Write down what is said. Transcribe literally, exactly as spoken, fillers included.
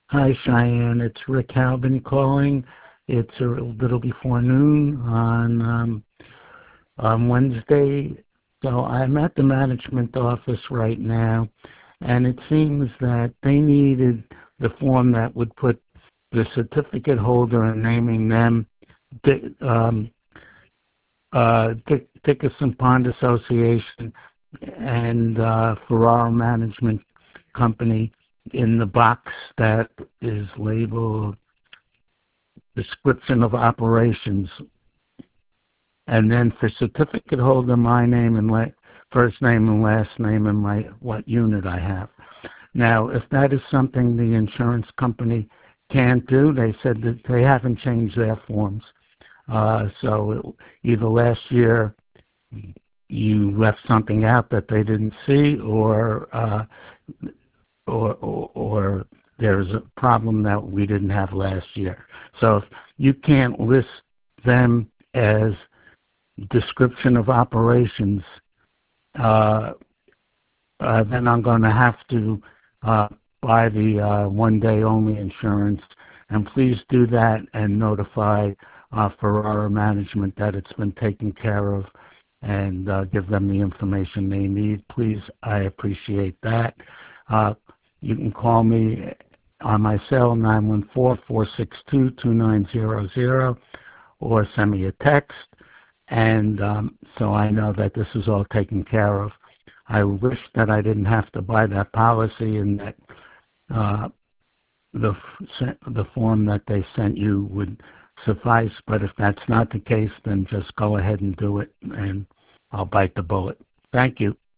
Hi, Cheyenne. It's Rick Halbin calling. It's a little before noon on um, on Wednesday. So I'm at the management office right now, and it seems that they needed the form that would put the certificate holder and naming them, Di- um, uh, Dick, Dickerson Pond Association and uh, Ferraro Management Company in the box that is labeled description of operations, and then for certificate holder, my name and la- first name and last name and my what unit I have. Now, if that is something the insurance company can't do, they said that they haven't changed their forms. Uh, so it, either last year you left something out that they didn't see, or uh, or, or, or there's a problem that we didn't have last year. So if you can't list them as description of operations, uh, uh, then I'm going to have to uh, buy the uh, one-day only insurance. And please do that and notify uh, Ferrara Management that it's been taken care of, and uh, give them the information they need. Please, I appreciate that. Uh, you can call me on my cell, nine one four, four six two, two nine zero zero, or send me a text, and um, so I know that this is all taken care of. I wish that I didn't have to buy that policy, and that uh, the the form that they sent you would suffice, but if that's not the case, then just go ahead and do it, and I'll bite the bullet. Thank you.